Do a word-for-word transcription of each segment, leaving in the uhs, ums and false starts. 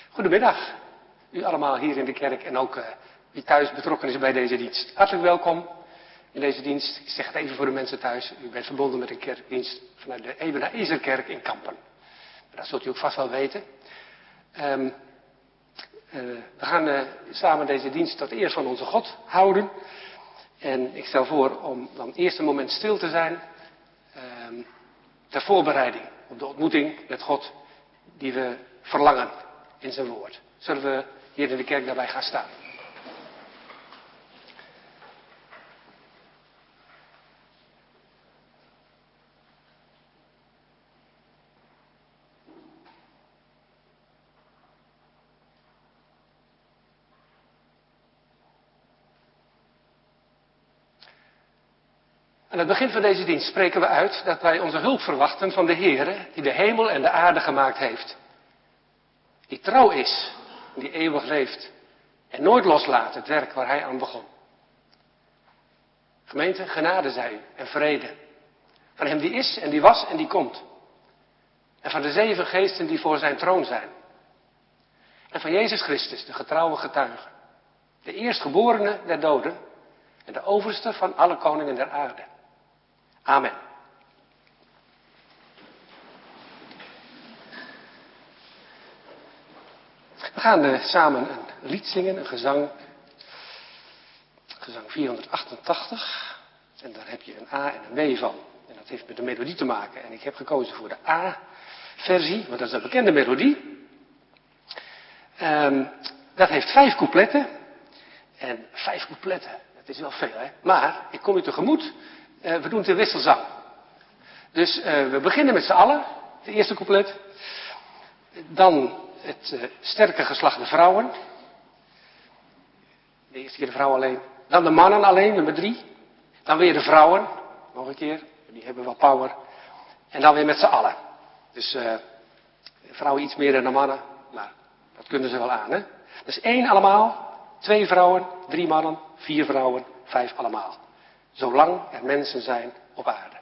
Goedemiddag, u allemaal hier in de kerk en ook uh, wie thuis betrokken is bij deze dienst. Hartelijk welkom in deze dienst. Ik zeg het even voor de mensen thuis. U bent verbonden met een kerkdienst vanuit de Ebenezer-kerk in Kampen. Dat zult u ook vast wel weten. Um, uh, we gaan uh, samen deze dienst tot eer van onze God houden. En ik stel voor om dan eerst een moment stil te zijn. Um, ter voorbereiding op de ontmoeting met God die we verlangen in zijn woord. Zullen we hier in de kerk daarbij gaan staan? Aan het begin van deze dienst spreken we uit dat wij onze hulp verwachten van de Heere die de hemel en de aarde gemaakt heeft. Die trouw is, die eeuwig leeft en nooit loslaat het werk waar hij aan begon. Gemeente, genade zij u en vrede. Van hem die is en die was en die komt. En van de zeven geesten die voor zijn troon zijn. En van Jezus Christus, de getrouwe getuige. De eerstgeborene der doden en de overste van alle koningen der aarde. Amen. We gaan uh, samen een lied zingen, een gezang. Gezang vierhonderdachtentachtig. En daar heb je een A en een W van. En dat heeft met de melodie te maken. En ik heb gekozen voor de A-versie, want dat is een bekende melodie. Um, dat heeft vijf coupletten. En vijf coupletten, dat is wel veel, hè. Maar, ik kom u tegemoet. Uh, we doen het in wisselzang. Dus uh, we beginnen met z'n allen. Het eerste couplet. Dan het uh, sterke geslacht de vrouwen. De eerste keer de vrouwen alleen. Dan de mannen alleen, nummer drie. Dan weer de vrouwen. Nog een keer. Die hebben wel power. En dan weer met z'n allen. Dus uh, vrouwen iets meer dan de mannen. Maar dat kunnen ze wel aan, hè. Dus één allemaal. Twee vrouwen. Drie mannen. Vier vrouwen. Vijf allemaal. Zolang er mensen zijn op aarde.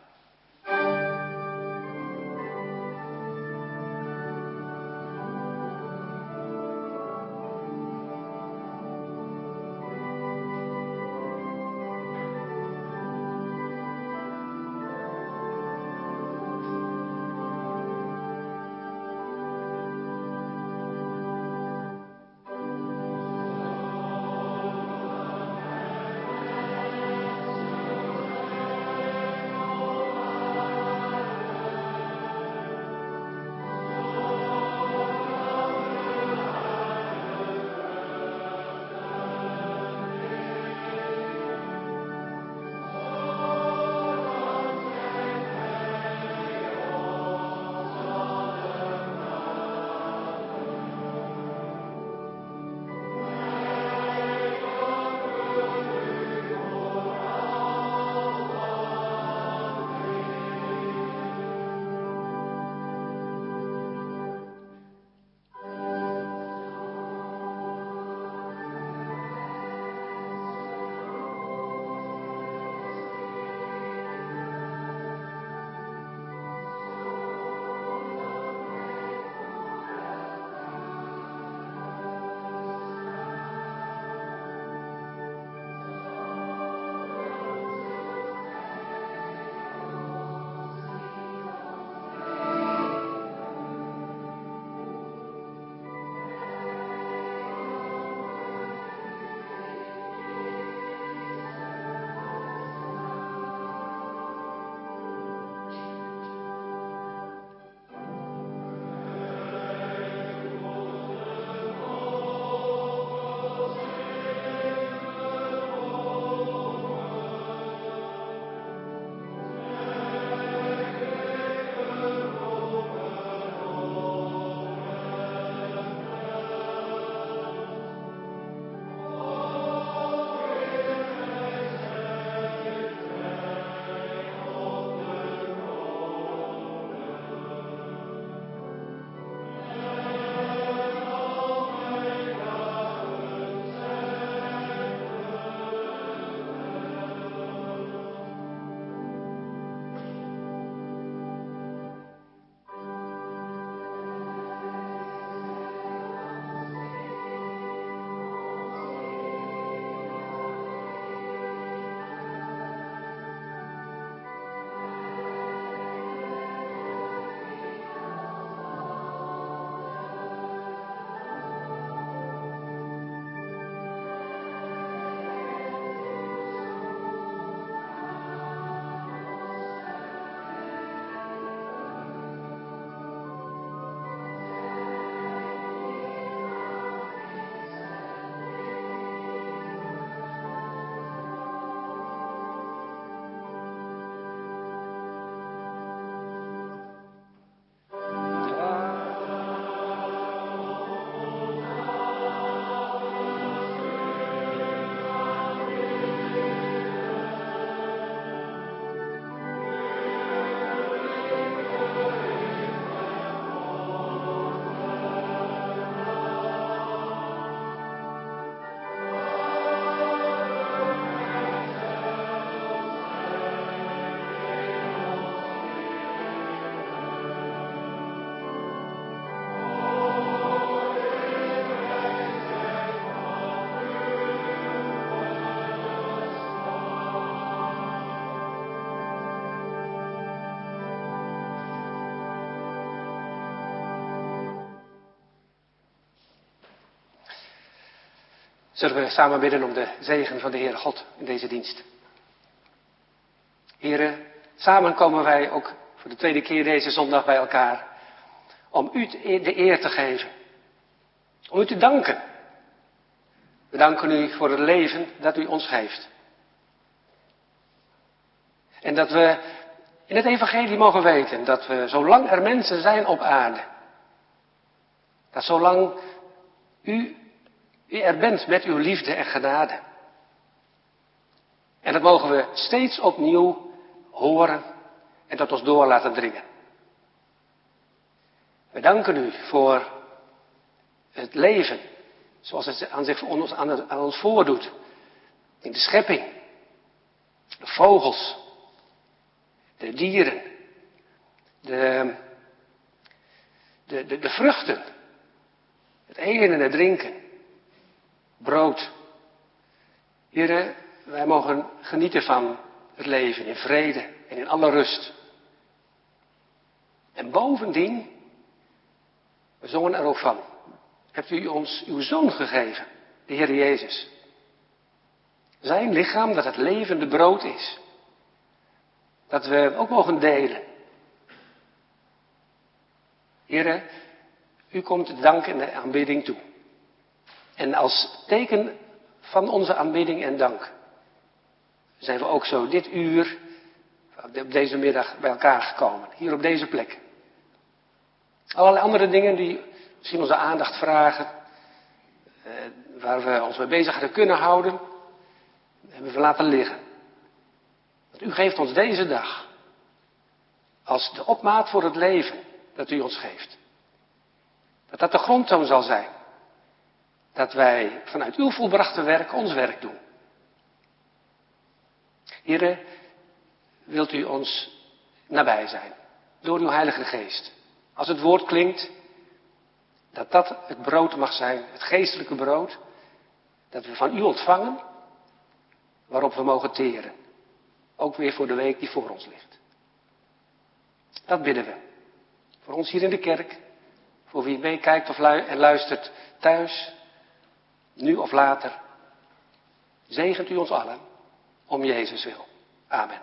Oh Zullen we samen bidden om de zegen van de Heere God in deze dienst. Heren, samen komen wij ook voor de tweede keer deze zondag bij elkaar om u de eer te geven. Om u te danken. We danken u voor het leven dat u ons geeft. En dat we in het evangelie mogen weten dat we zolang er mensen zijn op aarde, dat zolang u, u er bent met uw liefde en genade. En dat mogen we steeds opnieuw horen en tot ons door laten dringen. We danken u voor het leven zoals het aan, zich, aan, aan ons voordoet. In de schepping. De vogels. De dieren. De, de, de, de vruchten. Het eten en het drinken. Brood. Heren, wij mogen genieten van het leven in vrede en in alle rust. En bovendien, we zongen er ook van, hebt u ons uw Zoon gegeven, de Heer Jezus. Zijn lichaam dat het levende brood is. Dat we ook mogen delen. Heere, u komt de dank en de aanbidding toe. En als teken van onze aanbidding en dank zijn we ook zo dit uur, op deze middag bij elkaar gekomen. Hier op deze plek. Allerlei andere dingen die misschien onze aandacht vragen, eh, waar we ons mee bezig hadden kunnen houden, hebben we laten liggen. Want u geeft ons deze dag als de opmaat voor het leven dat u ons geeft. Dat dat de grondtoon zal zijn. Dat wij vanuit uw volbrachte werk ons werk doen. Heere, wilt u ons nabij zijn. Door uw Heilige Geest. Als het woord klinkt, dat dat het brood mag zijn, het geestelijke brood, dat we van u ontvangen, waarop we mogen teren. Ook weer voor de week die voor ons ligt. Dat bidden we. Voor ons hier in de kerk, voor wie meekijkt of lu- en luistert thuis, nu of later. Zegent u ons allen, om Jezus wil. Amen.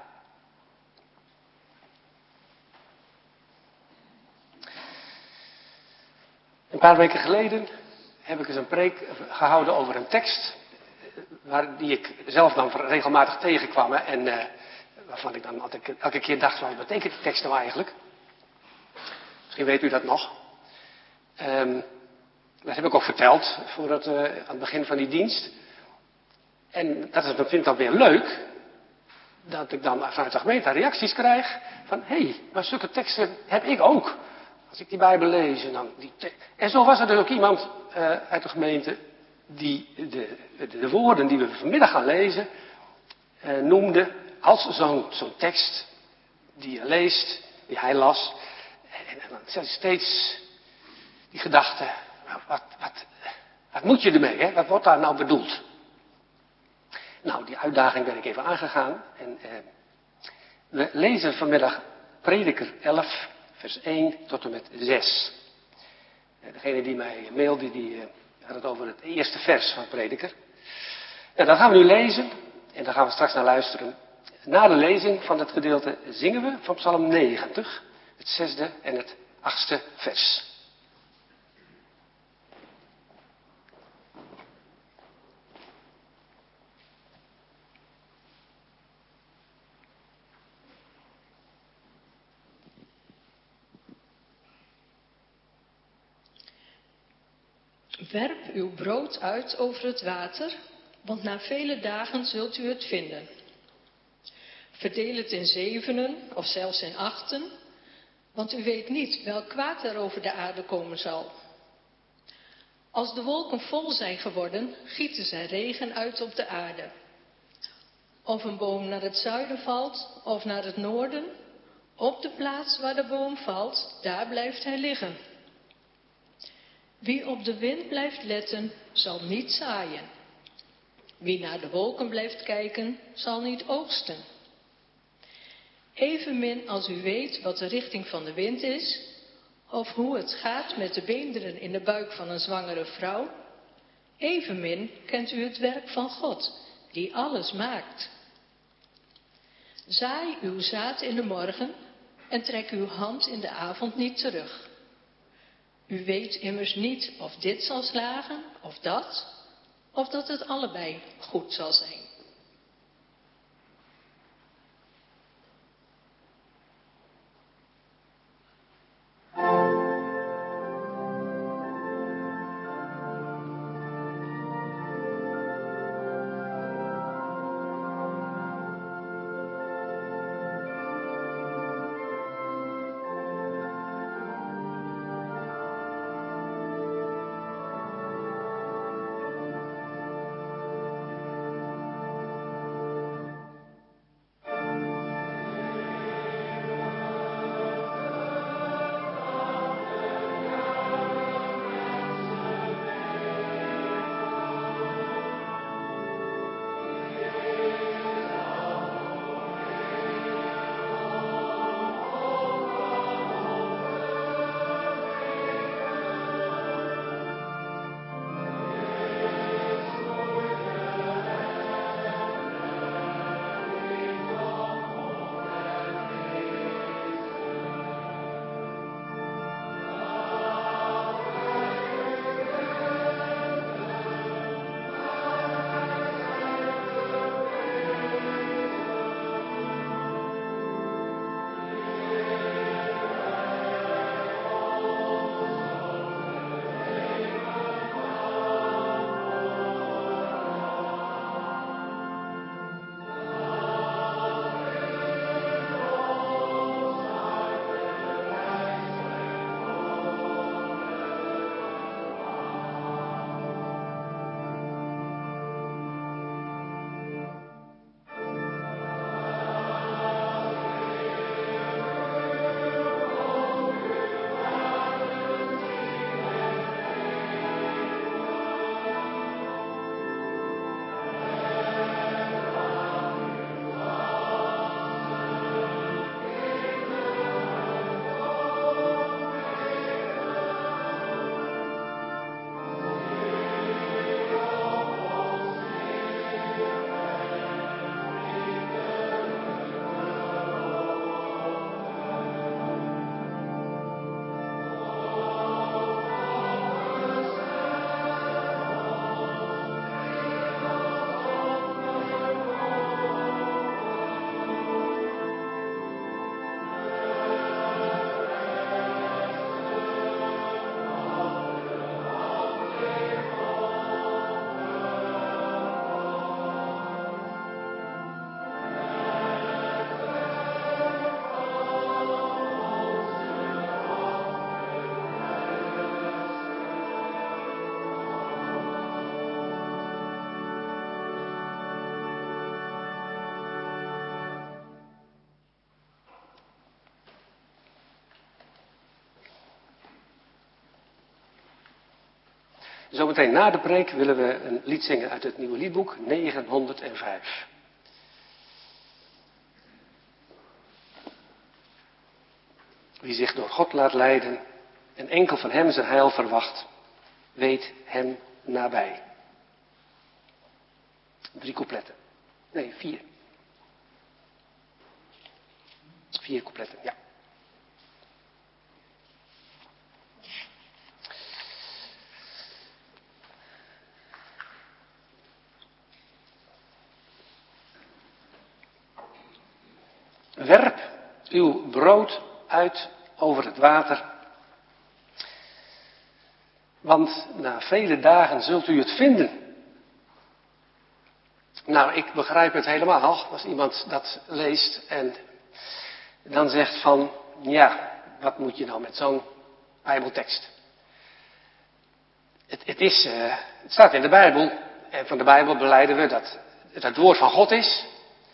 Een paar weken geleden heb ik eens een preek gehouden over een tekst, waar, die ik zelf dan regelmatig tegenkwam. Hè, en uh, waarvan ik dan altijd, elke keer dacht, wat betekent die tekst nou eigenlijk? Misschien weet u dat nog. Um, dat heb ik ook verteld voordat, uh, aan het begin van die dienst. En dat is, vind ik dan weer leuk, dat ik dan vanuit de gemeente reacties krijg van, hé, hey, maar zulke teksten heb ik ook. Als ik die Bijbel lees en dan die te- En zo was er dus ook iemand uh, uit de gemeente die de, de, de woorden die we vanmiddag gaan lezen uh, noemde als zo'n, zo'n tekst die je leest, die hij las. En, en dan zet je steeds die gedachte, wat, wat, wat moet je ermee, hè? Wat wordt daar nou bedoeld? Nou, die uitdaging ben ik even aangegaan. En uh, we lezen vanmiddag Prediker elf, vers één tot en met zes. Uh, degene die mij mailde, die uh, had het over het eerste vers van Prediker. En dat gaan we nu lezen en daar gaan we straks naar luisteren. Na de lezing van het gedeelte zingen we van Psalm negentig, het zesde en het achtste vers. Werp uw brood uit over het water, want na vele dagen zult u het vinden. Verdeel het in zevenen of zelfs in achten, want u weet niet welk kwaad er over de aarde komen zal. Als de wolken vol zijn geworden, gieten zij regen uit op de aarde. Of een boom naar het zuiden valt of naar het noorden, op de plaats waar de boom valt, daar blijft hij liggen. Wie op de wind blijft letten, zal niet zaaien. Wie naar de wolken blijft kijken, zal niet oogsten. Evenmin als u weet wat de richting van de wind is, of hoe het gaat met de beenderen in de buik van een zwangere vrouw, Evenmin kent u het werk van God, die alles maakt. Zaai uw zaad in de morgen en trek uw hand in de avond niet terug. U weet immers niet of dit zal slagen of dat, of dat het allebei goed zal zijn. Zometeen na de preek willen we een lied zingen uit het nieuwe liedboek negenhonderdvijf. Wie zich door God laat leiden en enkel van hem zijn heil verwacht, weet hem nabij. Drie coupletten. Nee, vier. Vier coupletten, ja. Werp uw brood uit over het water, want na vele dagen zult u het vinden. Nou, ik begrijp het helemaal als iemand dat leest en dan zegt van, ja, wat moet je nou met zo'n Bijbeltekst? Het, het, is, uh, het staat in de Bijbel en van de Bijbel belijden we dat het het woord van God is.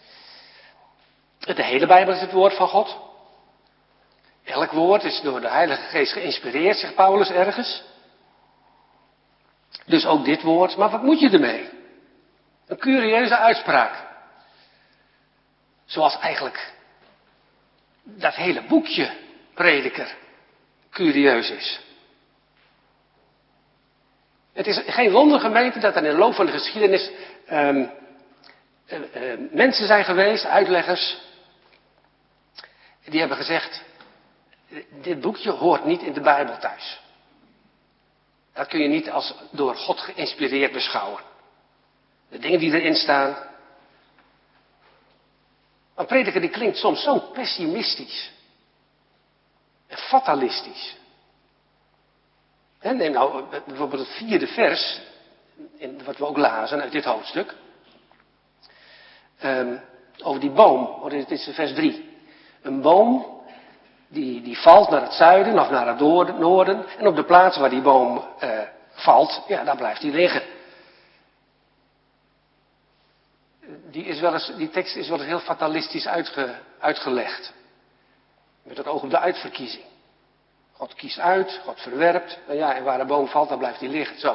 De hele Bijbel is het woord van God. Elk woord is door de Heilige Geest geïnspireerd, zegt Paulus ergens. Dus ook dit woord, maar wat moet je ermee? Een curieuze uitspraak. Zoals eigenlijk dat hele boekje Prediker curieus is. Het is geen wonder, gemeente, dat er in de loop van de geschiedenis um, uh, uh, mensen zijn geweest, uitleggers, die hebben gezegd, dit boekje hoort niet in de Bijbel thuis. Dat kun je niet als door God geïnspireerd beschouwen. De dingen die erin staan. Een prediker die klinkt soms zo pessimistisch. En fatalistisch. He, neem nou bijvoorbeeld het vierde vers, in wat we ook lazen uit dit hoofdstuk. Um, over die boom, oh, dit is vers drie. Een boom die, die valt naar het zuiden of naar het noorden. En op de plaats waar die boom uh, valt, ja, daar blijft hij liggen. Die, is wel eens, die tekst is wel eens heel fatalistisch uitge, uitgelegd. Met het oog op de uitverkiezing. God kiest uit, God verwerpt. Nou ja, en waar de boom valt, dan blijft hij liggen. Zo.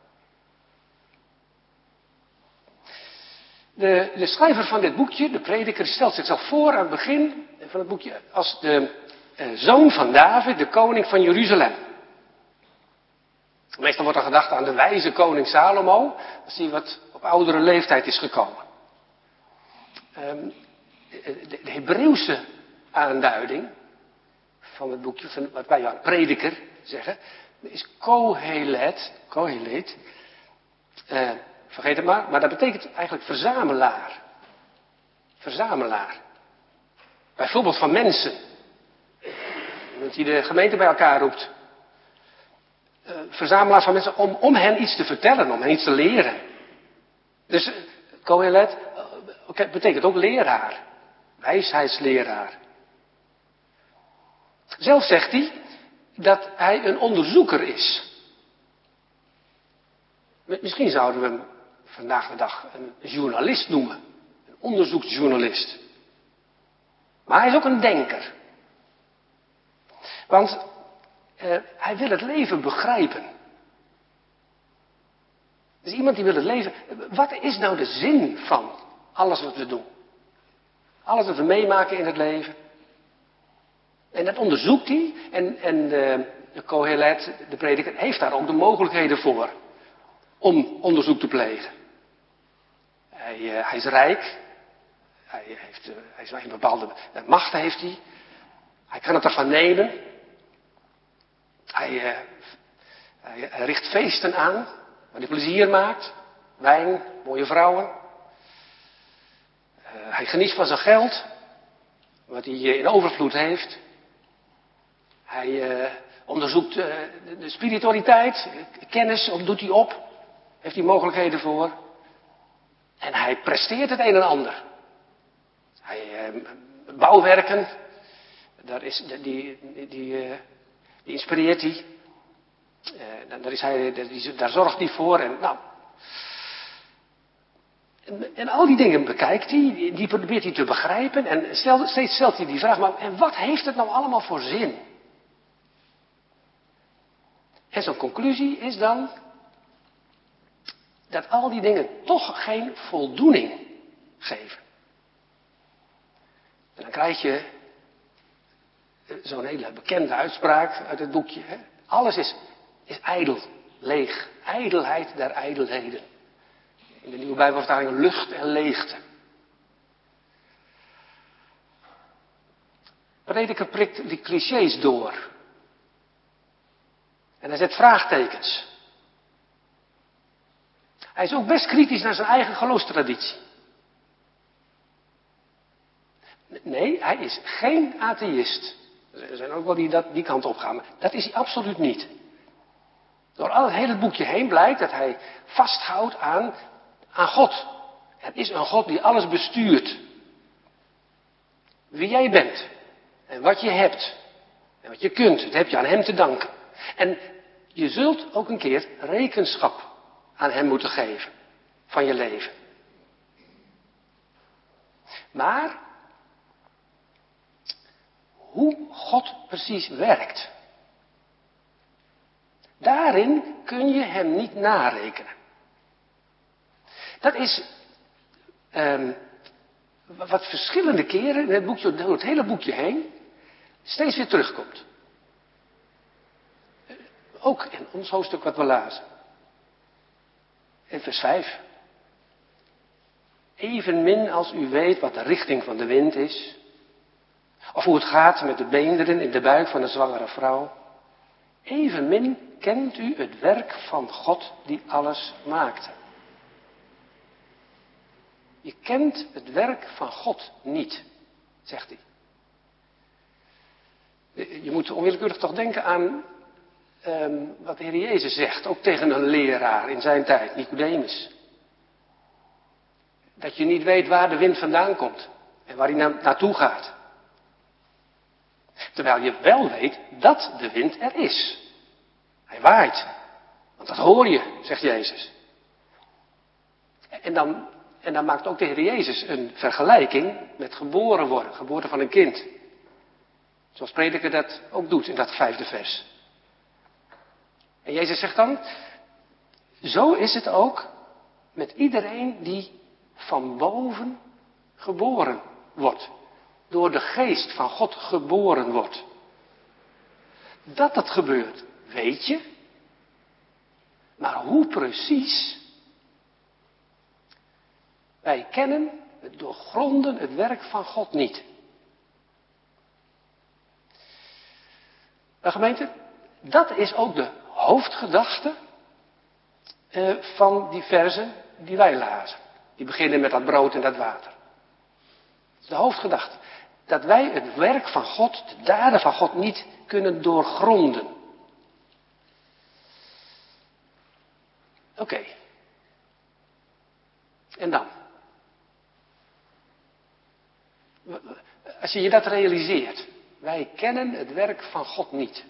De, de schrijver van dit boekje, de prediker, stelt zichzelf voor aan het begin van het boekje als de eh, zoon van David, de koning van Jeruzalem. Meestal wordt er gedacht aan de wijze koning Salomo, als hij wat op oudere leeftijd is gekomen. Um, de, de, de Hebreeuwse aanduiding van het boekje, van wat wij aan prediker zeggen, is Kohelet, Kohelet, uh, vergeet het maar, maar dat betekent eigenlijk verzamelaar. Verzamelaar. Bijvoorbeeld van mensen. Dat hij de gemeente bij elkaar roept. Uh, verzamelaar van mensen om, om hen iets te vertellen, om hen iets te leren. Dus uh, Kohelet uh, okay, betekent ook leraar. Wijsheidsleraar. Zelf zegt hij dat hij een onderzoeker is. Misschien zouden we hem vandaag de dag een journalist noemen. Een onderzoeksjournalist. Maar hij is ook een denker. Want uh, hij wil het leven begrijpen. Dus iemand die wil het leven... Wat is nou de zin van alles wat we doen? Alles wat we meemaken in het leven. En dat onderzoekt hij. En, en de, de Kohelet, de prediker, heeft daar ook de mogelijkheden voor. Om onderzoek te plegen. Hij, uh, hij is rijk. Hij heeft, uh, hij is, een bepaalde macht heeft hij. Hij kan het ervan nemen. Hij, uh, hij, hij richt feesten aan. Waar hij plezier maakt. Wijn, mooie vrouwen. Uh, hij geniet van zijn geld. Wat hij uh, in overvloed heeft. Hij uh, onderzoekt uh, de, de spiritualiteit. Kennis doet hij op. Heeft hij mogelijkheden voor. En hij presteert het een en ander. Hij, uh, bouwwerken. Daar, is, die, die, die, uh, die inspireert hij. Uh, daar, is hij daar, daar zorgt hij voor. En, nou, en, en al die dingen bekijkt hij. Die probeert hij te begrijpen. En stel, steeds stelt hij die vraag. Maar en wat heeft het nou allemaal voor zin? En zo'n conclusie is dan dat al die dingen toch geen voldoening geven. En dan krijg je zo'n hele bekende uitspraak uit het boekje. Hè? Alles is, is ijdel, leeg. Ijdelheid der ijdelheden. In de nieuwe Bijbelvertaling lucht en leegte. Prediker prikt die clichés door. En hij zet vraagtekens. Hij is ook best kritisch naar zijn eigen geloofstraditie. Nee, hij is geen atheïst. Er zijn ook wel die dat, die kant op gaan. Maar dat is hij absoluut niet. Door al het hele boekje heen blijkt dat hij vasthoudt aan, aan God. Het is een God die alles bestuurt. Wie jij bent. En wat je hebt. En wat je kunt. Dat heb je aan hem te danken. En je zult ook een keer rekenschap aan hem moeten geven. Van je leven. Maar hoe God precies werkt. Daarin kun je hem niet narekenen. Dat is um, wat verschillende keren in het boekje, door het hele boekje heen, steeds weer terugkomt. Ook in ons hoofdstuk wat we lazen. En vers vijf. Evenmin als u weet wat de richting van de wind is, of hoe het gaat met de beenderen in de buik van een zwangere vrouw, evenmin kent u het werk van God die alles maakte. Je kent het werk van God niet, zegt hij. Je moet onwillekeurig toch denken aan um, wat de Heer Jezus zegt, ook tegen een leraar in zijn tijd, Nicodemus. Dat je niet weet waar de wind vandaan komt en waar hij na- naartoe gaat. Terwijl je wel weet dat de wind er is. Hij waait. Want dat hoor je, zegt Jezus. En dan, en dan maakt ook de Heer Jezus een vergelijking met geboren worden, geboorte van een kind. Zoals Prediker dat ook doet in dat vijfde vers. En Jezus zegt dan, zo is het ook met iedereen die van boven geboren wordt. Door de geest van God geboren wordt. Dat dat gebeurt, weet je. Maar hoe precies? Wij kennen het doorgronden het werk van God niet. Nou gemeente, dat is ook de hoofdgedachte eh, van die verzen die wij lazen. Die beginnen met dat brood en dat water. Dat is de hoofdgedachte. Dat wij het werk van God, de daden van God niet kunnen doorgronden. Oké. Okay. En dan? Als je je dat realiseert. Wij kennen het werk van God niet.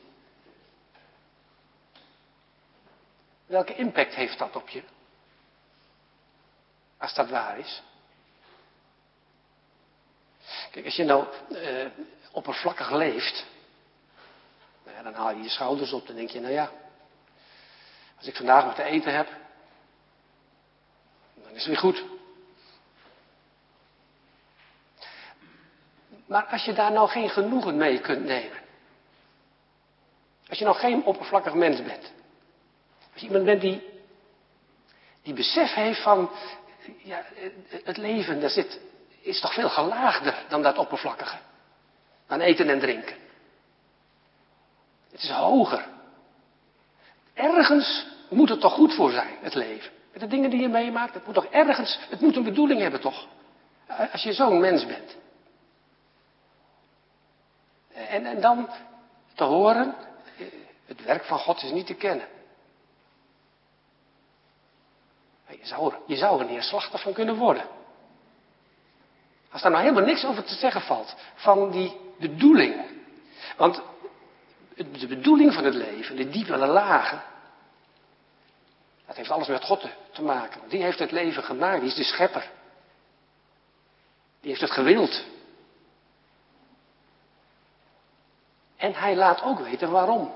Welke impact heeft dat op je? Als dat waar is. Kijk, als je nou uh, oppervlakkig leeft. Nou ja, dan haal je je schouders op. Dan denk je, nou ja. Als ik vandaag wat te eten heb. Dan is het weer goed. Maar als je daar nou geen genoegen mee kunt nemen. Als je nou geen oppervlakkig mens bent. Als je iemand bent die, die besef heeft van, ja, het leven, daar zit, is toch veel gelaagder dan dat oppervlakkige. Dan eten en drinken. Het is hoger. Ergens moet het toch goed voor zijn, het leven. Met de dingen die je meemaakt, het moet toch ergens, het moet een bedoeling hebben toch. Als je zo'n mens bent. En, en dan te horen, het werk van God is niet te kennen. Je zou, er, je zou er neerslachtig van kunnen worden. Als daar nou helemaal niks over te zeggen valt. Van die bedoeling. Want de bedoeling van het leven, de diepere lagen. Dat heeft alles met God te, te maken. Die heeft het leven gemaakt. Die is de schepper. Die heeft het gewild. En hij laat ook weten waarom.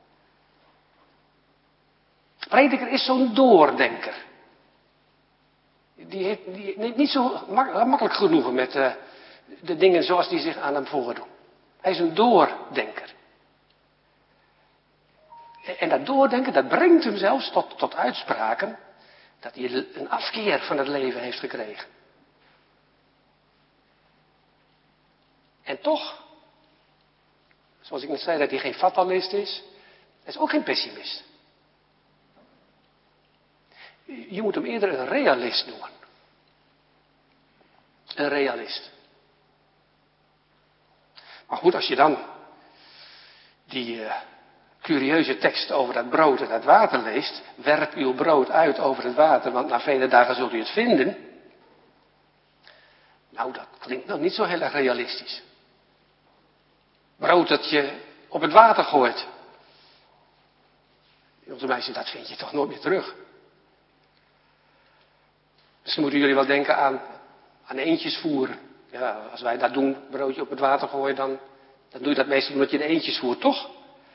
Prediker is zo'n doordenker. Die heeft die neemt niet zo mak- makkelijk genoegen met uh, de dingen zoals die zich aan hem voordoen. Hij is een doordenker. En, en dat doordenken, dat brengt hem zelfs tot, tot uitspraken dat hij een afkeer van het leven heeft gekregen. En toch, zoals ik net zei, dat hij geen fatalist is, hij is ook geen pessimist. Je moet hem eerder een realist noemen. Een realist. Maar goed, als je dan die uh, curieuze tekst over dat brood en dat water leest. Werp uw brood uit over het water, want na vele dagen zult u het vinden. Nou, dat klinkt nog niet zo heel erg realistisch. Brood dat je op het water gooit. Onze meisjes, dat vind je toch nooit meer terug. Misschien moeten jullie wel denken aan, aan eendjes voeren. Ja, als wij dat doen, broodje op het water gooien, dan, dan doe je dat meestal omdat je de eendjes voert, toch?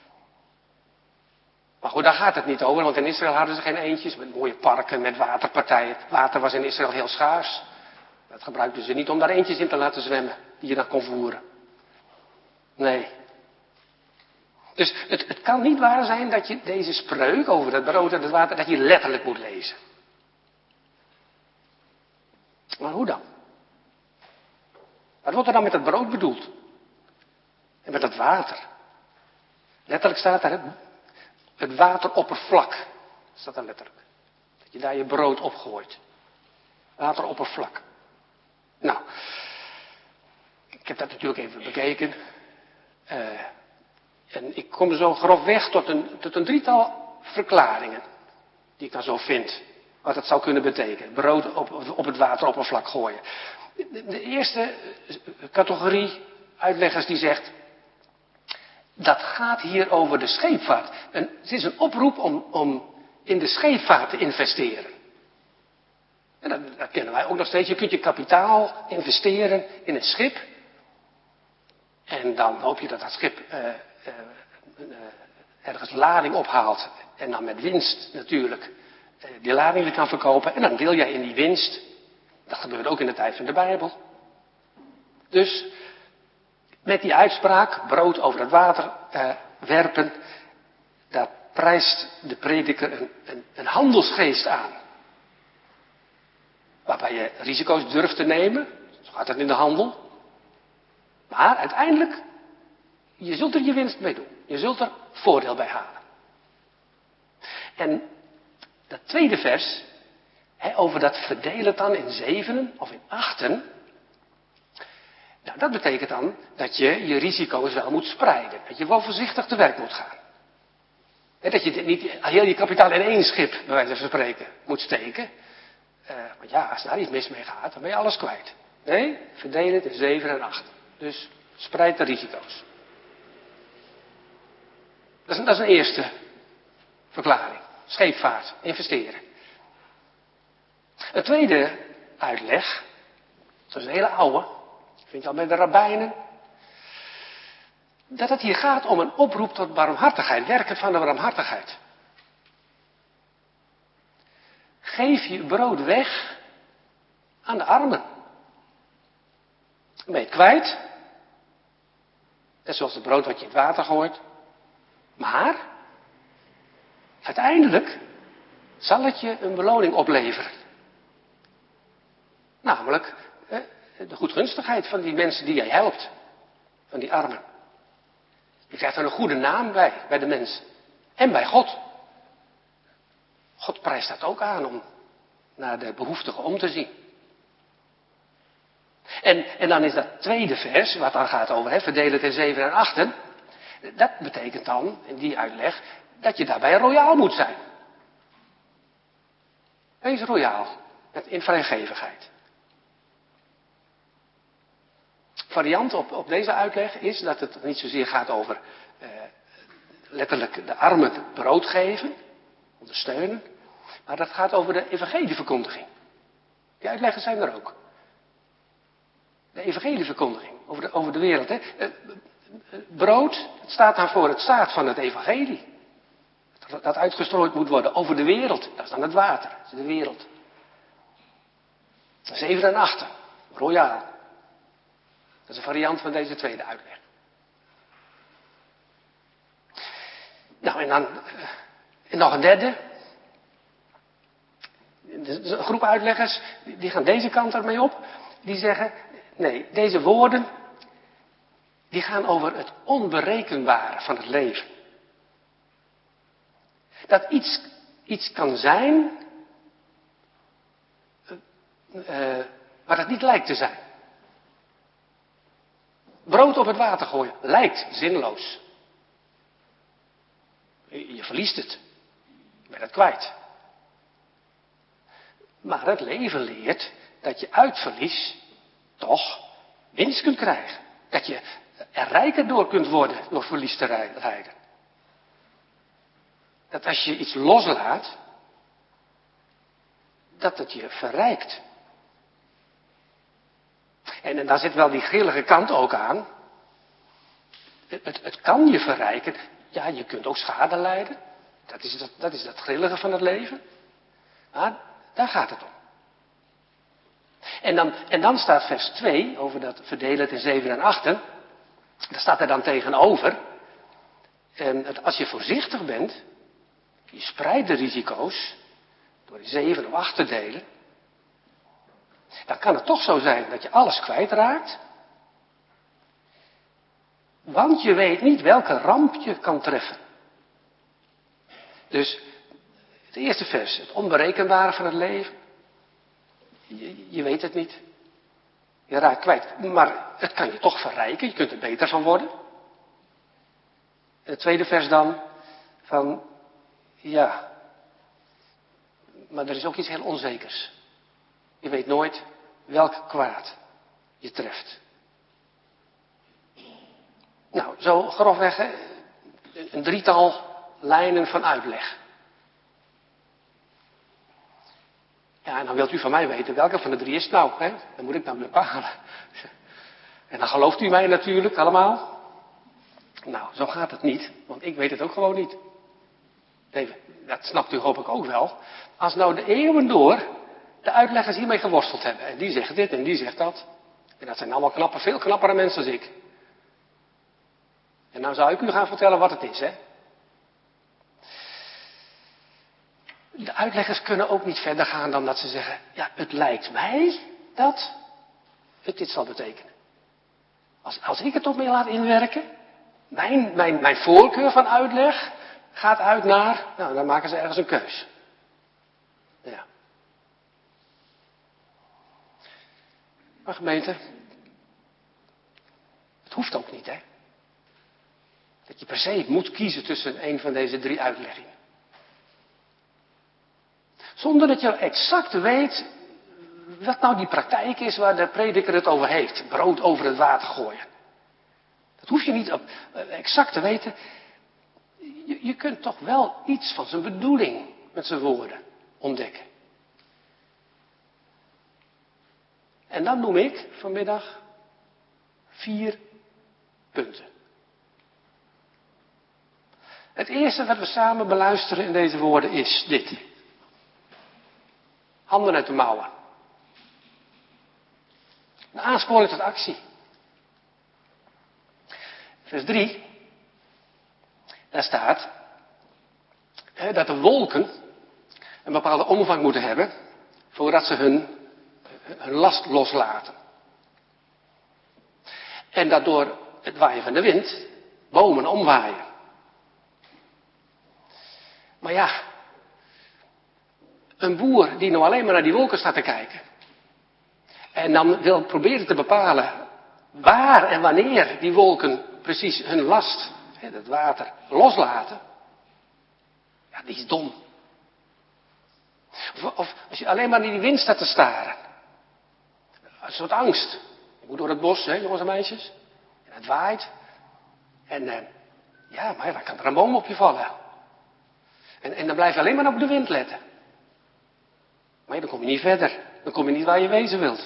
Maar goed, daar gaat het niet over, want in Israël hadden ze geen eendjes, met mooie parken, met waterpartijen. Water was in Israël heel schaars. Dat gebruikten ze niet om daar eendjes in te laten zwemmen, die je dan kon voeren. Nee. Dus het, het kan niet waar zijn dat je deze spreuk over het brood en het water, dat je letterlijk moet lezen. Maar hoe dan? Wat wordt er dan met het brood bedoeld? En met het water? Letterlijk staat er, het wateroppervlak. Staat er letterlijk. Dat je daar je brood opgooit. Wateroppervlak. Nou, ik heb dat natuurlijk even bekeken. Uh, en ik kom zo grofweg tot een, tot een drietal verklaringen. Die ik dan zo vind. Wat het zou kunnen betekenen. Brood op, op het wateroppervlak gooien. De, de eerste categorie uitleggers die zegt. Dat gaat hier over de scheepvaart. En het is een oproep om, om in de scheepvaart te investeren. En dat, dat kennen wij ook nog steeds. Je kunt je kapitaal investeren in een schip. En dan hoop je dat dat schip uh, uh, uh, ergens lading ophaalt. En dan met winst natuurlijk uh, die lading weer kan verkopen. En dan deel jij in die winst. Dat gebeurt ook in de tijd van de Bijbel. Dus met die uitspraak, brood over het water uh, werpen, daar prijst de prediker een, een, een handelsgeest aan. Waarbij je risico's durft te nemen, zo gaat het in de handel. Maar uiteindelijk, je zult er je winst mee doen. Je zult er voordeel bij halen. En dat tweede vers, hè, over dat verdelen dan in zevenen of in achten. Nou, dat betekent dan dat je je risico's wel moet spreiden. Dat je wel voorzichtig te werk moet gaan. He, dat je niet heel je kapitaal in één schip, bij wijze van spreken, moet steken. Uh, want ja, als daar iets mis mee gaat, dan ben je alles kwijt. Nee, verdeel het in zeven en acht. Dus spreid de risico's. Dat is, dat is een eerste verklaring. Scheepvaart, investeren. Een tweede uitleg, dat is een hele oude, vind je al bij de rabbijnen, dat het hier gaat om een oproep tot barmhartigheid, werken van de barmhartigheid. Geef je brood weg aan de armen. Dan ben je het kwijt. Net zoals het brood wat je in het water gooit. Maar uiteindelijk zal het je een beloning opleveren. Namelijk de goedgunstigheid van die mensen die jij helpt. Van die armen. Je krijgt er een goede naam bij, bij de mensen. En bij God. God prijst dat ook aan om naar de behoeftigen om te zien. En, en dan is dat tweede vers, wat dan gaat over, hè, verdeel het in zeven en achten. Dat betekent dan, in die uitleg, dat je daarbij royaal moet zijn. Wees royaal, met in vrijgevigheid. Variant op, op deze uitleg is dat het niet zozeer gaat over eh, letterlijk de armen brood geven, ondersteunen, maar dat gaat over de evangelieverkondiging. Die uitleggers zijn er ook. De evangelieverkondiging over de, over de wereld. Hè. Brood, het staat dan voor het zaad van het evangelie. Dat uitgestrooid moet worden over de wereld. Dat is dan het water, dat is de wereld. Zeven en achten, royaal. Dat is een variant van deze tweede uitleg. Nou, en dan en nog een derde. Dus een groep uitleggers, die gaan deze kant ermee op. Die zeggen, nee, deze woorden, die gaan over het onberekenbare van het leven. Dat iets, iets kan zijn, uh, uh, maar het niet lijkt te zijn. Brood op het water gooien lijkt zinloos. Je, je verliest het. Je bent het kwijt. Maar het leven leert dat je uit verlies toch winst kunt krijgen. Dat je er rijker door kunt worden door verlies te rijden. Dat als je iets loslaat, dat het je verrijkt. En, en daar zit wel die grillige kant ook aan. Het, het, het kan je verrijken. Ja, je kunt ook schade lijden. Dat is dat, dat is dat grillige van het leven. Maar daar gaat het om. En dan, en dan staat vers twee, over dat verdelen het in zeven en achten. Daar staat er dan tegenover. En het, als je voorzichtig bent, je spreidt de risico's door in zeven of acht te delen. Dan kan het toch zo zijn dat je alles kwijtraakt. Want je weet niet welke ramp je kan treffen. Dus het eerste vers, het onberekenbare van het leven. Je, je weet het niet. Je raakt kwijt. Maar het kan je toch verrijken. Je kunt er beter van worden. En het tweede vers dan. Van. Ja. Maar er is ook iets heel onzekers. Je weet nooit welk kwaad je treft. Nou, zo grofweg hè, een drietal lijnen van uitleg. Ja, en dan wilt u van mij weten welke van de drie is het nou, hè? Dan moet ik nou bepalen. En dan gelooft u mij natuurlijk allemaal. Nou, zo gaat het niet, want ik weet het ook gewoon niet. Nee, dat snapt u hoop ik ook wel. Als nou de eeuwen door de uitleggers hiermee geworsteld hebben. En die zegt dit en die zegt dat. En dat zijn allemaal knappe, veel knappere mensen als ik. En nou zou ik u gaan vertellen wat het is, hè. De uitleggers kunnen ook niet verder gaan dan dat ze zeggen, ja, het lijkt mij dat het dit zal betekenen. Als, als ik het op mij laat inwerken, mijn, mijn, mijn voorkeur van uitleg gaat uit naar, nou, dan maken ze ergens een keus. Ja. Maar gemeente, het hoeft ook niet, hè. Dat je per se moet kiezen tussen een van deze drie uitleggingen. Zonder dat je exact weet wat nou die praktijk is waar de prediker het over heeft. Brood over het water gooien. Dat hoef je niet exact te weten. Je, je kunt toch wel iets van zijn bedoeling met zijn woorden ontdekken. En dan noem ik vanmiddag vier punten. Het eerste wat we samen beluisteren in deze woorden is dit. Handen uit de mouwen. Een aansporing tot actie. Vers drie. Daar staat hè, dat de wolken een bepaalde omvang moeten hebben voordat ze hun, hun last loslaten. En dat door het waaien van de wind bomen omwaaien. Maar ja, een boer die nou alleen maar naar die wolken staat te kijken. En dan wil proberen te bepalen waar en wanneer die wolken precies hun last, het water, loslaten. Ja, die is dom. Of, of als je alleen maar naar die wind staat te staren. Een soort angst. Je moet door het bos, hè, jongens en meisjes. En het waait. En eh, ja, maar dan kan er een boom op je vallen. En, en dan blijf je alleen maar op de wind letten. Maar dan kom je niet verder. Dan kom je niet waar je wezen wilt.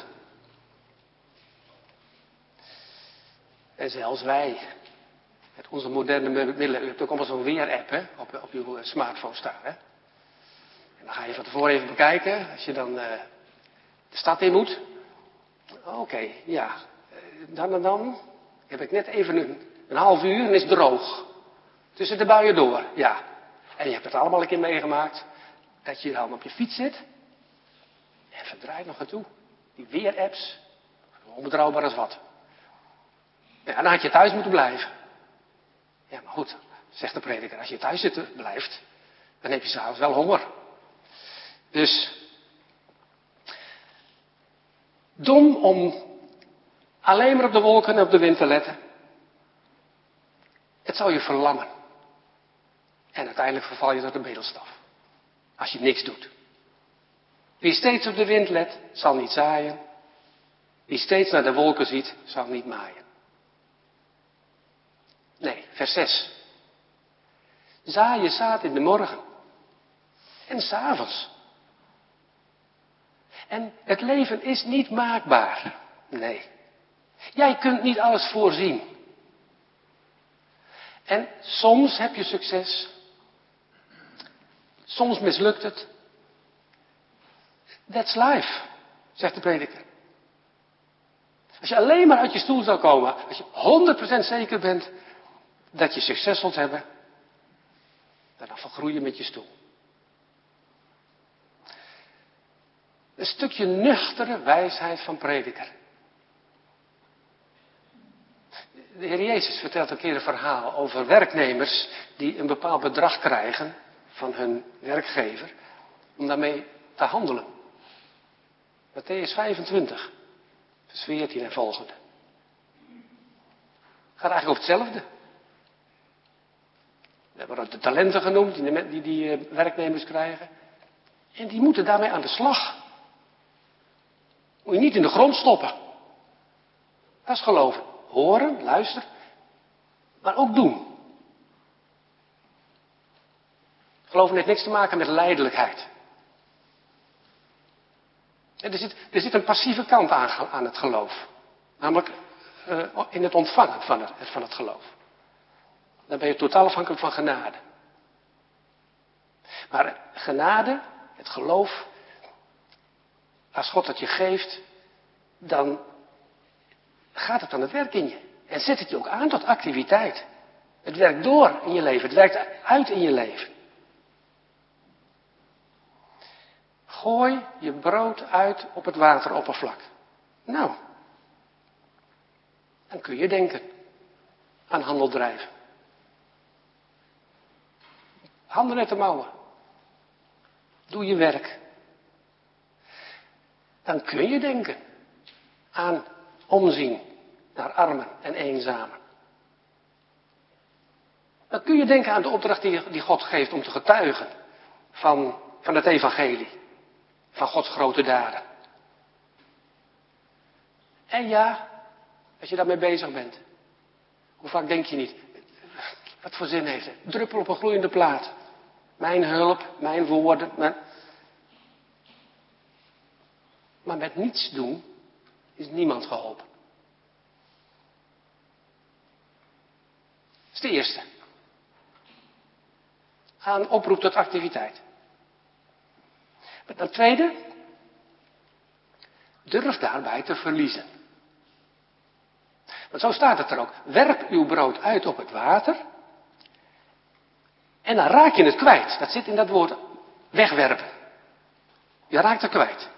En zelfs wij, met onze moderne middelen, u hebt ook allemaal zo'n weer-app hè, op, op uw smartphone staan. Hè? En dan ga je van tevoren even bekijken, als je dan uh, de stad in moet. Oké, okay, ja, dan en dan heb ik net even een, een half uur en is het droog. Tussen de buien door, ja. En je hebt het allemaal een keer meegemaakt, dat je dan op je fiets zit. En verdraait nog aan toe. Die weer-apps, onbetrouwbaar als wat. Ja, dan had je thuis moeten blijven. Ja, maar goed, zegt de prediker, als je thuis zit, blijft, dan heb je s'avonds wel honger. Dus, dom om alleen maar op de wolken en op de wind te letten. Het zal je verlammen. En uiteindelijk verval je tot een bedelstaf. Als je niks doet. Wie steeds op de wind let, zal niet zaaien. Wie steeds naar de wolken ziet, zal niet maaien. Nee, vers zes. Zaai je zaad in de morgen. En 's avonds. En het leven is niet maakbaar. Nee. Jij kunt niet alles voorzien. En soms heb je succes. Soms mislukt het. That's life, zegt de prediker. Als je alleen maar uit je stoel zou komen, als je honderd procent zeker bent dat je succes zult hebben, dan vergroei je met je stoel. Een stukje nuchtere wijsheid van prediker. De Heer Jezus vertelt een keer een verhaal over werknemers die een bepaald bedrag krijgen van hun werkgever om daarmee te handelen. Mattheüs vijfentwintig, vers veertien en volgende. Het gaat eigenlijk over hetzelfde. We hebben ook de talenten genoemd die die, die, die werknemers krijgen. En die moeten daarmee aan de slag. Moet je niet in de grond stoppen. Dat is geloven. Horen, luisteren, maar ook doen. Geloven heeft niks te maken met lijdelijkheid. En er, zit, er zit een passieve kant aan, aan het geloof. Namelijk uh, in het ontvangen van het, van het geloof. Dan ben je totaal afhankelijk van genade. Maar genade, het geloof, als God het je geeft, dan gaat het aan het werk in je. En zet het je ook aan tot activiteit. Het werkt door in je leven. Het werkt uit in je leven. Gooi je brood uit op het wateroppervlak. Nou, dan kun je denken aan handel drijven. Handen uit de mouwen. Doe je werk. Dan kun je denken aan omzien naar armen en eenzamen. Dan kun je denken aan de opdracht die, die God geeft om te getuigen van, van het evangelie. Van Gods grote daden. En ja, als je daarmee bezig bent. Hoe vaak denk je niet, wat voor zin heeft het? Druppel op een gloeiende plaat. Mijn hulp, mijn woorden. Mijn... Maar met niets doen is niemand geholpen. Dat is de eerste. Ga een oproep tot activiteit. Maar ten tweede, durf daarbij te verliezen. Want zo staat het er ook. Werp uw brood uit op het water. En dan raak je het kwijt. Dat zit in dat woord wegwerpen. Je raakt het kwijt.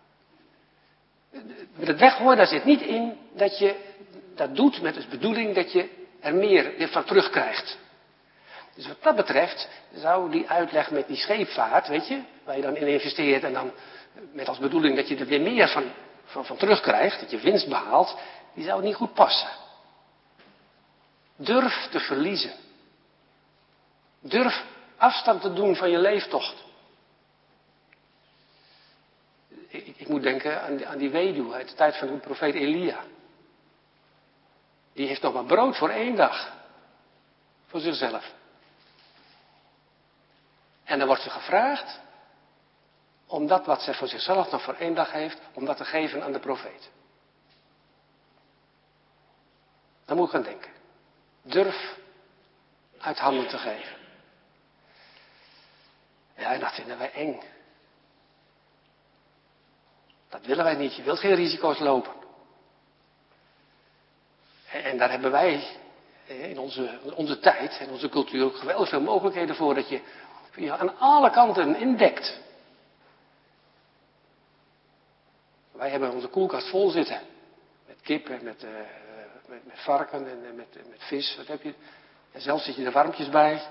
Met het weggooien, daar zit niet in dat je dat doet met de bedoeling dat je er meer van terugkrijgt. Dus wat dat betreft zou die uitleg met die scheepvaart, weet je, waar je dan in investeert en dan met als bedoeling dat je er weer meer van, van, van terugkrijgt, dat je winst behaalt, die zou niet goed passen. Durf te verliezen. Durf afstand te doen van je leeftocht. Ik, ik moet denken aan, aan die weduwe uit de tijd van de profeet Elia. Die heeft nog maar brood voor één dag. Voor zichzelf. En dan wordt ze gevraagd om dat wat ze voor zichzelf nog voor één dag heeft, om dat te geven aan de profeet. Dan moet ik gaan denken. Durf uit handen te geven. Ja, en dat vinden wij eng. Dat willen wij niet. Je wilt geen risico's lopen. En daar hebben wij in onze, onze tijd en onze cultuur ook geweldig veel mogelijkheden voor dat je, je aan alle kanten indekt. Wij hebben onze koelkast vol zitten. Met kip en met, uh, met, met varken en uh, met, met vis. Wat heb je? En zelfs zit je er warmpjes bij.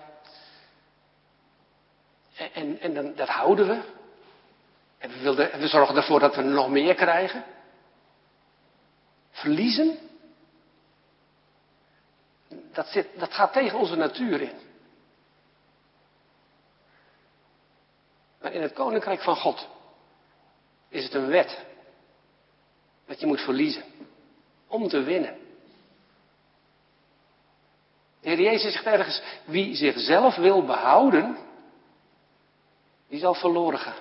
En, en, en dan, dat houden we. En we, wilden, en we zorgen ervoor dat we nog meer krijgen. Verliezen. Dat, zit, dat gaat tegen onze natuur in. Maar in het koninkrijk van God is het een wet. Dat je moet verliezen. Om te winnen. De Heer Jezus zegt ergens, wie zichzelf wil behouden, die zal verloren gaan.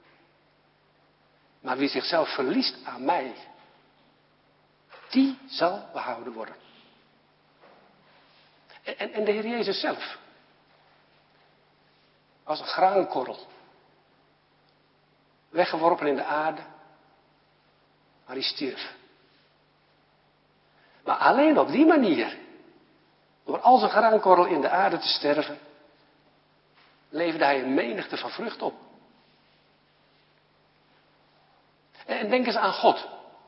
Maar wie zichzelf verliest aan mij, die zal behouden worden. En, en de Heer Jezus zelf. Als een graankorrel. Weggeworpen in de aarde. Maar hij stierf. Maar alleen op die manier. Door als een graankorrel in de aarde te sterven. Leefde hij een menigte van vrucht op. En denk eens aan God.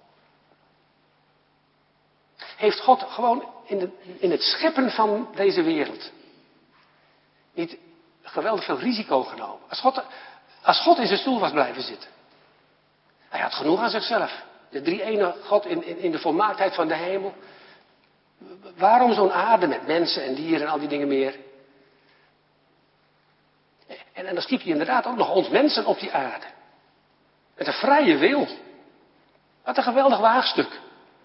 Heeft God gewoon in, de, in het scheppen van deze wereld niet geweldig veel risico genomen? Als God, als God in zijn stoel was blijven zitten. Hij had genoeg aan zichzelf. De drie-ene God in, in, in de volmaaktheid van de hemel. Waarom zo'n aarde met mensen en dieren en al die dingen meer? En, en dan schiep hij inderdaad ook nog ons mensen op die aarde. Met een vrije wil. Wat een geweldig waagstuk.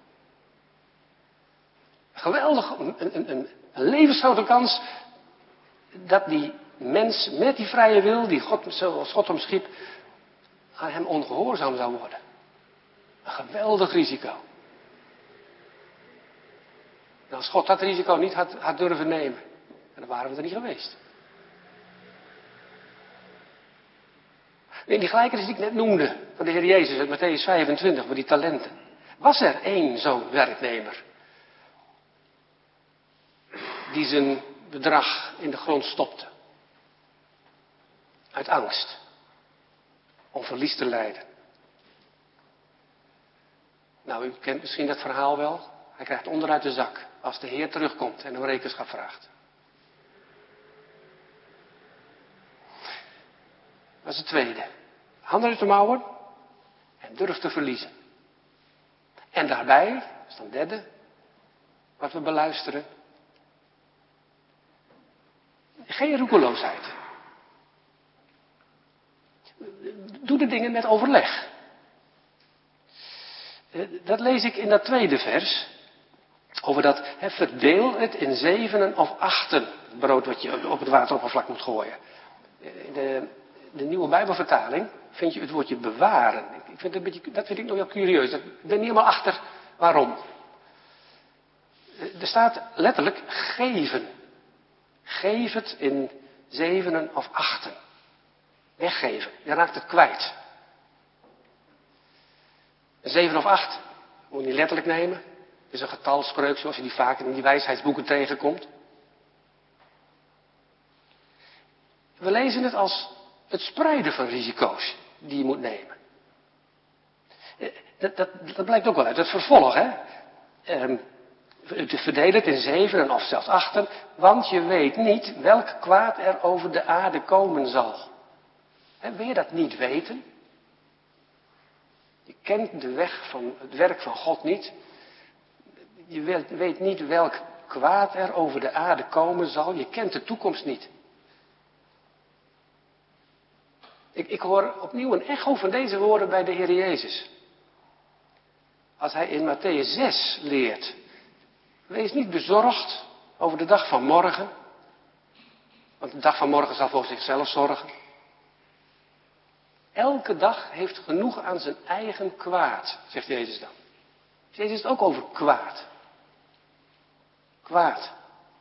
Geweldig, een, een, een, een levensgrote kans dat die mens met die vrije wil, die God, zoals God hem schiep, aan hem ongehoorzaam zou worden. Een geweldig risico. En als God dat risico niet had, had durven nemen, dan waren we er niet geweest. In die gelijkenis die ik net noemde, van de Heer Jezus uit Mattheüs vijfentwintig, voor die talenten. Was er één zo'n werknemer, die zijn bedrag in de grond stopte. Uit angst. Om verlies te lijden. Nou, u kent misschien dat verhaal wel. Hij krijgt onderuit de zak als de Heer terugkomt en hem rekenschap vraagt. Dat is het tweede. Handen uit de mouwen en durf te verliezen. En daarbij, dat is dan het derde, wat we beluisteren. Geen roekeloosheid. Doe de dingen met overleg. Dat lees ik in dat tweede vers. Over dat, he, verdeel het in zevenen of achten. Het brood wat je op het wateroppervlak moet gooien. In de, de nieuwe Bijbelvertaling vind je het woordje bewaren. Ik vind het een beetje, dat vind ik nog wel curieus. Ik ben niet helemaal achter waarom. Er staat letterlijk geven. Geef het in zevenen of achten. Weggeven. Je raakt het kwijt. Een zeven of acht moet je niet letterlijk nemen. Het is een getalspreuk zoals je die vaak in die wijsheidsboeken tegenkomt. We lezen het als het spreiden van risico's die je moet nemen. Dat, dat, dat blijkt ook wel uit het vervolg, hè. Um, te verdelen het in zevenen of zelfs achten, want je weet niet welk kwaad er over de aarde komen zal. He, wil je dat niet weten? Je kent de weg van het werk van God niet. Je weet niet welk kwaad er over de aarde komen zal. Je kent de toekomst niet. Ik, ik hoor opnieuw een echo van deze woorden bij de Heer Jezus. Als hij in Mattheüs zes leert. Wees niet bezorgd over de dag van morgen. Want de dag van morgen zal voor zichzelf zorgen. Elke dag heeft genoeg aan zijn eigen kwaad, zegt Jezus dan. Jezus heeft het ook over kwaad. Kwaad.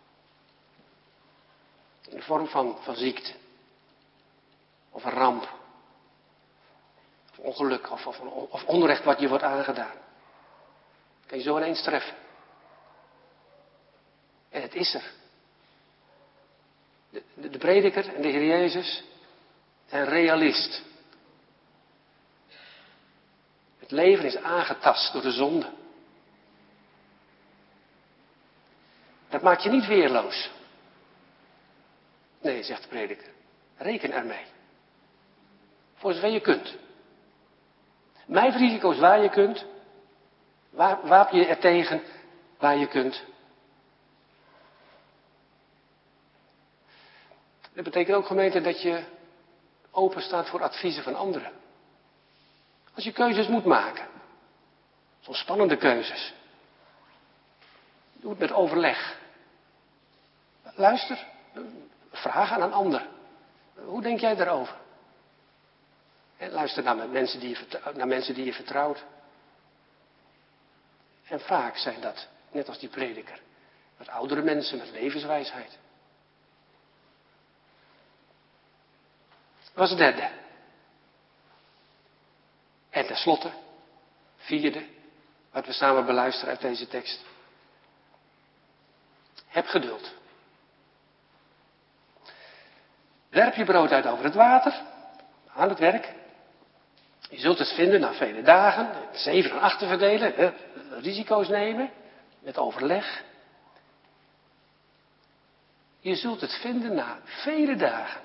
In de vorm van, van ziekte. Of een ramp. Of ongeluk. Of, of, of onrecht wat je wordt aangedaan. Kan je zo ineens treffen. En het is er. De, de, de prediker en de Heer Jezus zijn realist. Het leven is aangetast door de zonde. Dat maakt je niet weerloos. Nee, zegt de prediker. Reken ermee. Voor zover je kunt. Mijt risico's waar je kunt. Wapen je er tegen waar je kunt. Dat betekent ook, gemeente, dat je open staat voor adviezen van anderen. Als je keuzes moet maken. Soms spannende keuzes. Doe het met overleg. Luister. Vraag aan een ander. Hoe denk jij daarover? En luister naar mensen, die je vertrouwt, naar mensen die je vertrouwt. En vaak zijn dat, net als die prediker, wat oudere mensen met levenswijsheid. Dat was het derde. En tenslotte, vierde, wat we samen beluisteren uit deze tekst. Heb geduld. Werp je brood uit over het water, aan het werk. Je zult het vinden na vele dagen, zeven en acht te verdelen, hè, risico's nemen, met overleg. Je zult het vinden na vele dagen.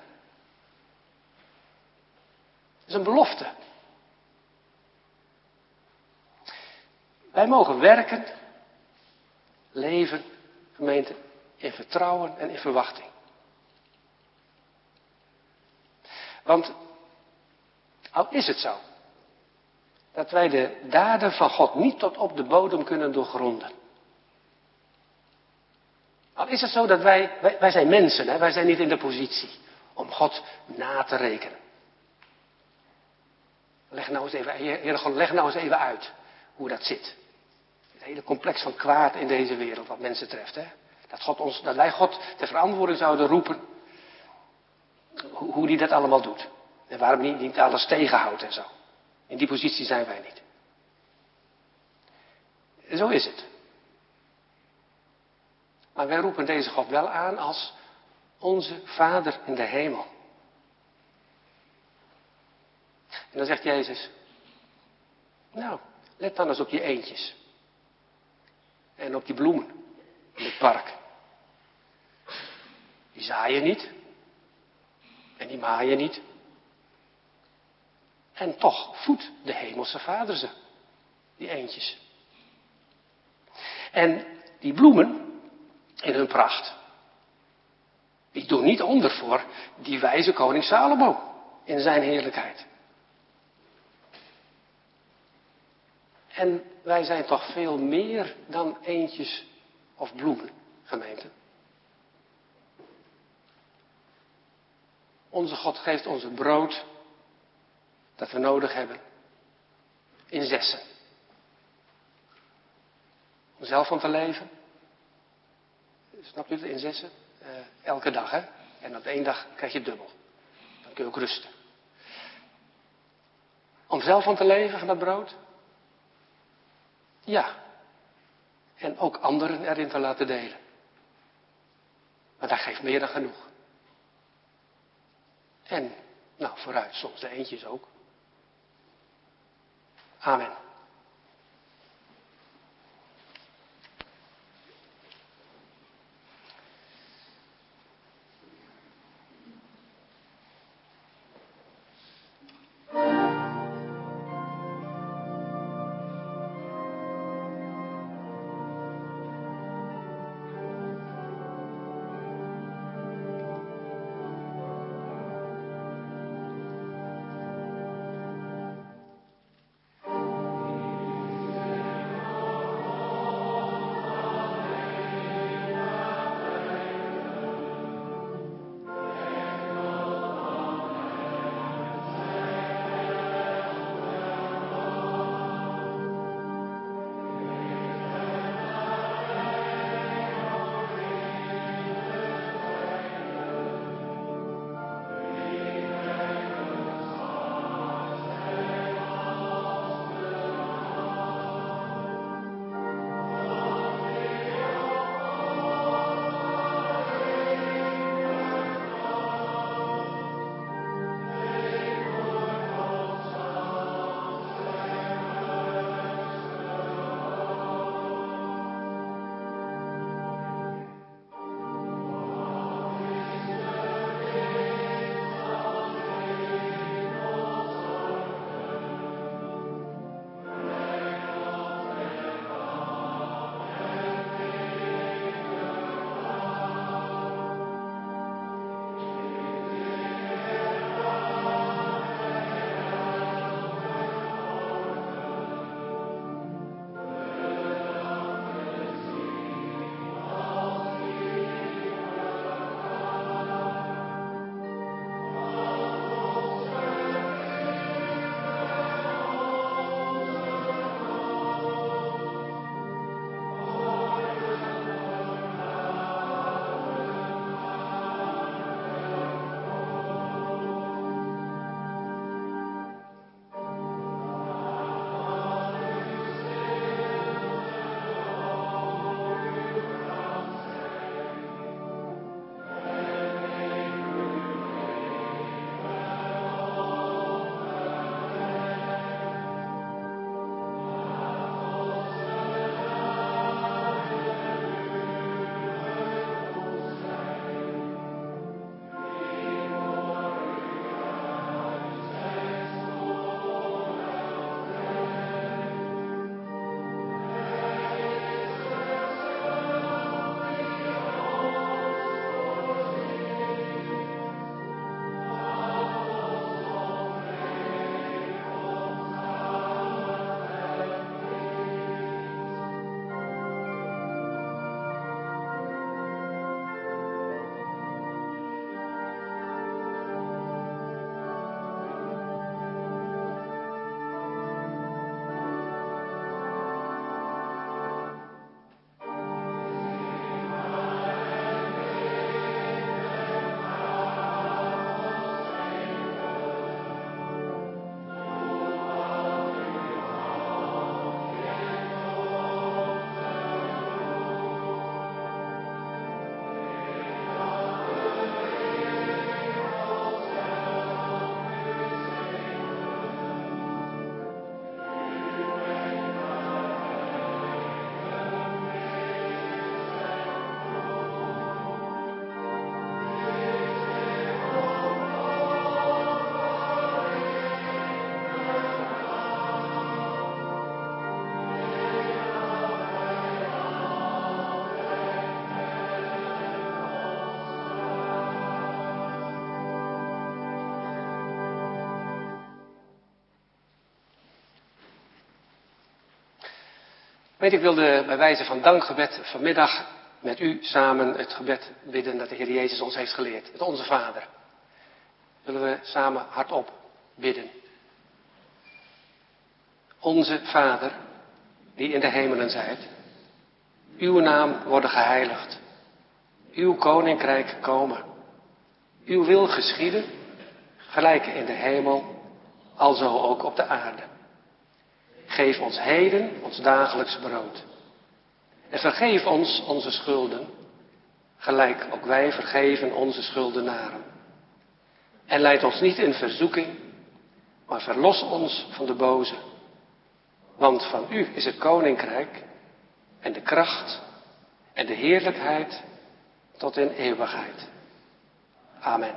Dat is een belofte. Wij mogen werken, leven, gemeente, in vertrouwen en in verwachting. Want, al is het zo, dat wij de daden van God niet tot op de bodem kunnen doorgronden. Al is het zo dat wij, wij, wij zijn mensen, hè, wij zijn niet in de positie om God na te rekenen. Leg nou eens even, Heer God, leg nou eens even uit hoe dat zit. Het hele complex van kwaad in deze wereld, wat mensen treft. Hè? Dat, God ons, dat wij God ter verantwoording zouden roepen, hoe, hoe die dat allemaal doet. En waarom hij niet, niet alles tegenhoudt en zo. In die positie zijn wij niet. En zo is het. Maar wij roepen deze God wel aan als onze Vader in de hemel. En dan zegt Jezus, nou, let dan eens op je eendjes. En op die bloemen in het park. Die zaaien niet. En die maaien niet. En toch voedt de hemelse Vader ze. Die eendjes. En die bloemen in hun pracht. Die doen niet onder voor die wijze koning Salomo in zijn heerlijkheid. En wij zijn toch veel meer dan eendjes of bloemen, gemeente. Onze God geeft ons het brood dat we nodig hebben in zessen. Om zelf van te leven. Snap je het? In zessen. Uh, elke dag, hè. En op één dag krijg je dubbel. Dan kun je ook rusten. Om zelf van te leven van dat brood. Ja. En ook anderen erin te laten delen. Maar dat geeft meer dan genoeg. En, nou vooruit, soms de eentjes ook. Amen. Weet, ik wilde bij wijze van dankgebed vanmiddag met u samen het gebed bidden dat de Heer Jezus ons heeft geleerd. Het Onze Vader. Willen we samen hardop bidden. Onze Vader, die in de hemelen zijt. Uw naam worden geheiligd. Uw koninkrijk komen. Uw wil geschieden, gelijk in de hemel, alzo ook op de aarde. Geef ons heden ons dagelijks brood. En vergeef ons onze schulden, gelijk ook wij vergeven onze schuldenaren. En leid ons niet in verzoeking, maar verlos ons van de boze. Want van u is het koninkrijk en de kracht en de heerlijkheid tot in eeuwigheid. Amen.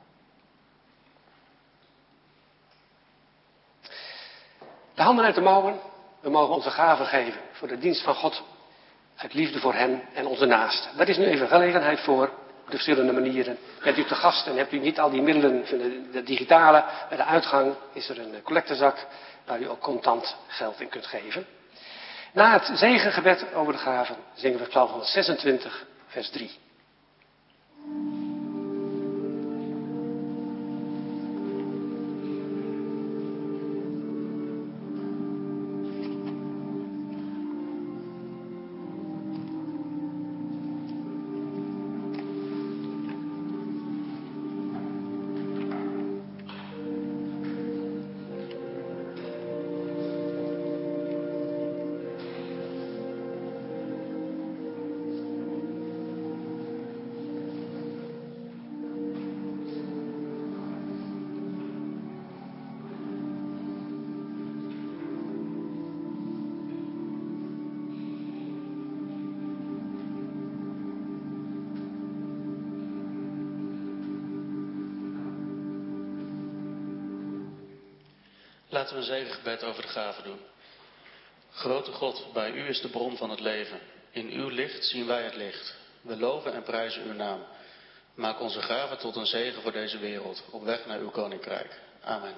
De handen uit de mouwen. We mogen onze gaven geven voor de dienst van God. Uit liefde voor hen en onze naasten. Daar is nu even gelegenheid voor. Op de verschillende manieren. Bent u te gast en hebt u niet al die middelen van de, de digitale. Bij de uitgang is er een collectezak waar u ook contant geld in kunt geven. Na het zegengebed over de gaven zingen we Psalm honderdzesentwintig vers drie. Laten we een zegengebed over de gaven doen. Grote God, bij u is de bron van het leven. In uw licht zien wij het licht. We loven en prijzen uw naam. Maak onze gaven tot een zegen voor deze wereld, op weg naar uw koninkrijk. Amen.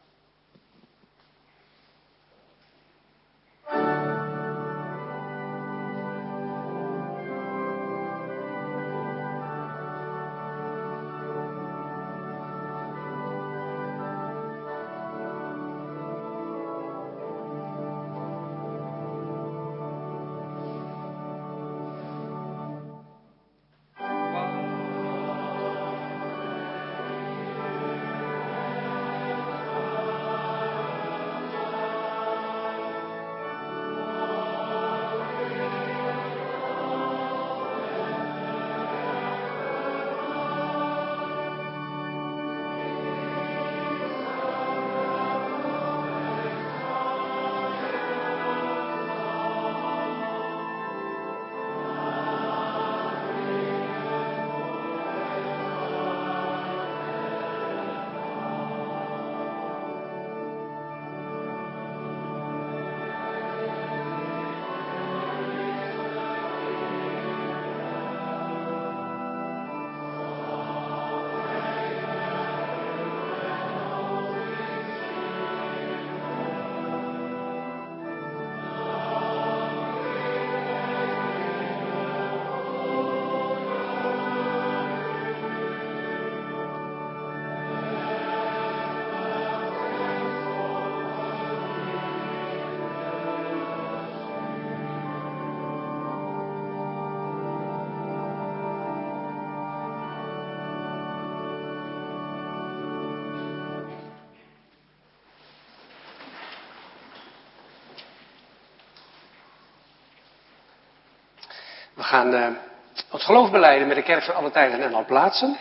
We gaan uh, ons geloof belijden met de kerk van alle tijden en alle plaatsen.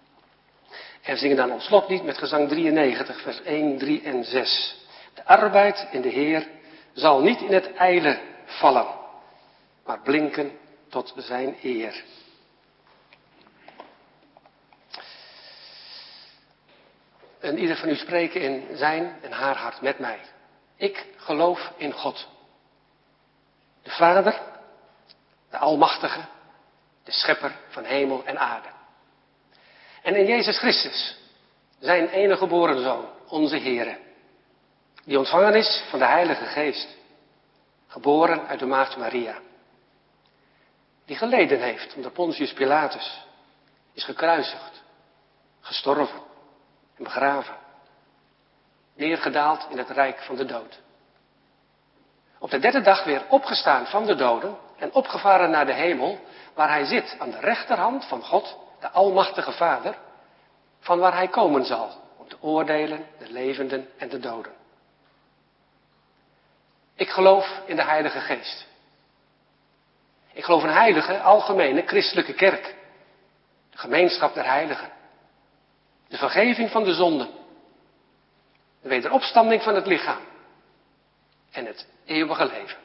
En we zingen dan ons slotlied met gezang drieënnegentig, vers één, drie en zes. De arbeid in de Heer zal niet in het ijle vallen, maar blinken tot zijn eer. En ieder van u spreken in zijn en haar hart met mij. Ik geloof in God, de Vader, de Almachtige, de Schepper van hemel en aarde. En in Jezus Christus, zijn enige geboren Zoon, onze Heere, die ontvangen is van de Heilige Geest, geboren uit de maagd Maria, die geleden heeft onder Pontius Pilatus, is gekruisigd, gestorven en begraven, neergedaald in het rijk van de dood. Op de derde dag weer opgestaan van de doden en opgevaren naar de hemel, waar hij zit aan de rechterhand van God, de Almachtige Vader, van waar hij komen zal om te oordelen de levenden en de doden. Ik geloof in de Heilige Geest. Ik geloof in een heilige, algemene, christelijke kerk. De gemeenschap der heiligen. De vergeving van de zonden. De wederopstanding van het lichaam. En het eeuwige leven.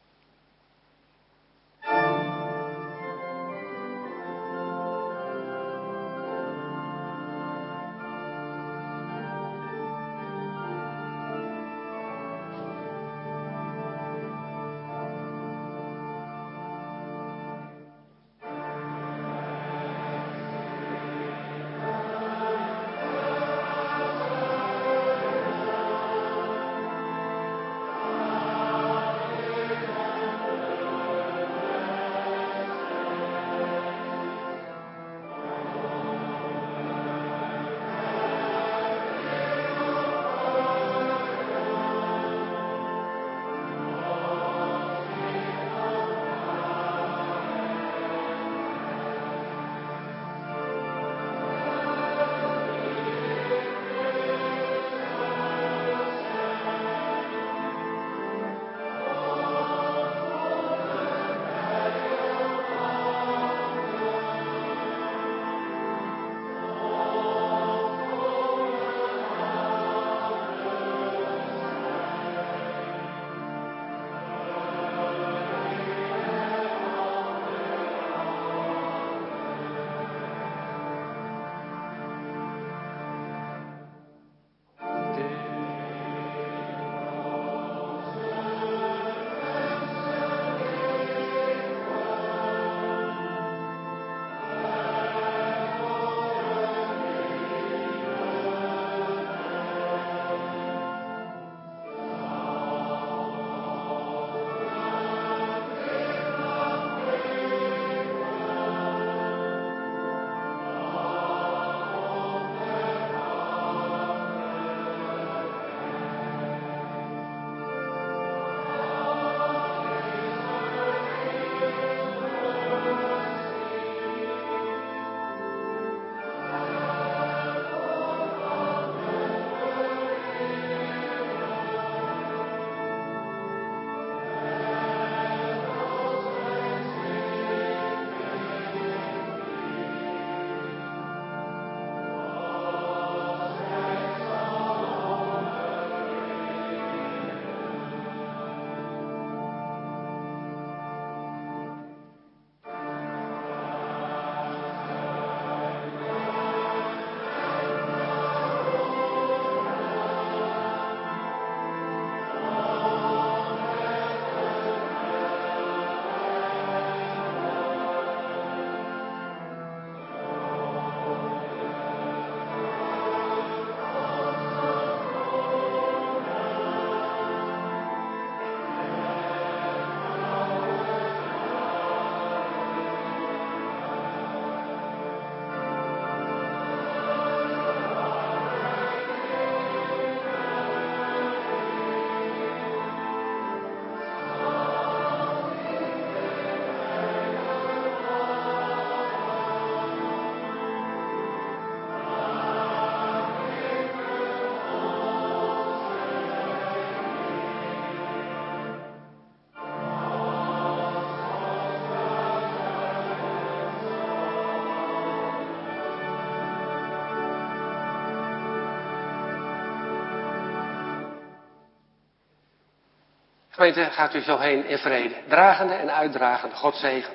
Gemeente, gaat u zo heen in vrede, dragende en uitdragende God zegen.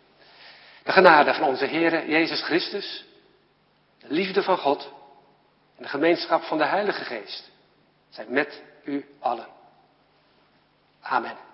De genade van onze Heere Jezus Christus, de liefde van God en de gemeenschap van de Heilige Geest zijn met u allen. Amen.